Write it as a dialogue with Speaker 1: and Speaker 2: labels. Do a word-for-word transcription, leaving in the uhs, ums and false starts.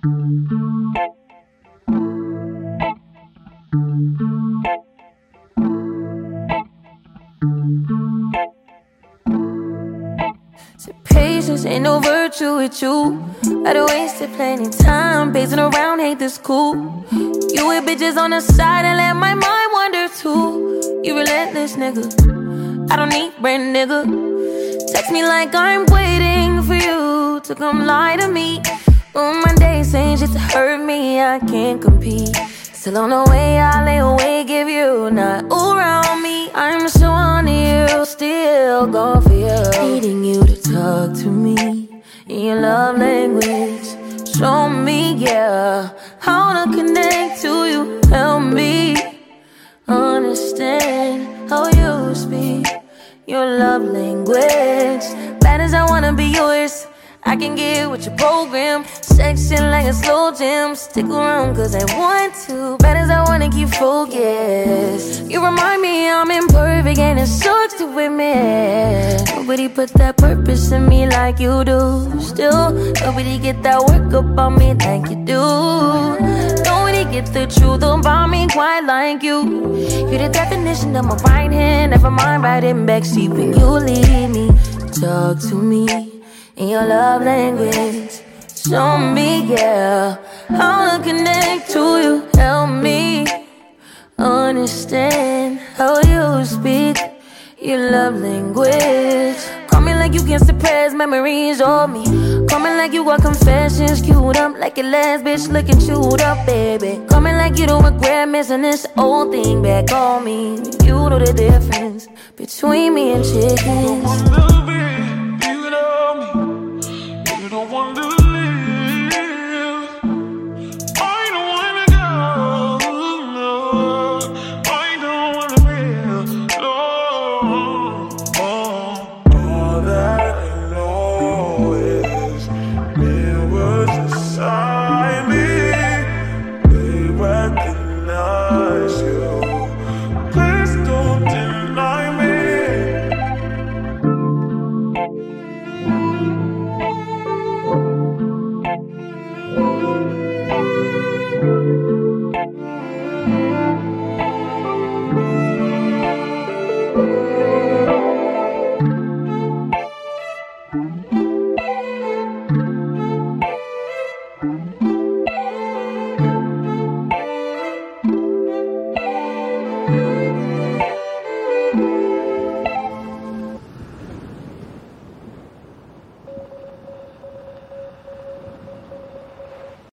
Speaker 1: So patience ain't no virtue with you. I done wasted plenty time pacing around, hate this cool. You with bitches on the side and let my mind wander too. You relentless nigga, I don't need brand nigga. Text me like I'm waiting for you to come lie to me. On my days saying shit to hurt me, I can't compete. Still on the way, I lay away, give you not around me. I'm so on you, still going for you. Needing you to talk to me in your love language. Show me, yeah, how to connect to you. Help me understand how you speak your love language. Bad as I wanna be yours, I can get with your program. Section like a slow jam. Stick around cause I want to. Bad as I wanna keep focused. You remind me I'm imperfect and it sucks to admit. Nobody put that purpose in me like you do. Still, nobody get that work up on me like you do. Nobody get the truth about me quite like you. You're the definition of my right hand. Never mind riding backseat when you leave me. Talk to me in your love language. Show me, yeah, how to connect to you. Help me understand how you speak your love language. Call me like you can suppress memories of me. Call me like you got confessions queued up, like your last bitch looking chewed up, baby. Call me like you don't regret missing this old thing back on me. You know the difference between me and chickens.
Speaker 2: Don't want to live. I don't wanna go. No. I don't wanna live. No. Oh. All that I know is mirrors inside me. They recognize you. Please don't deny me.
Speaker 1: Mm-hmm.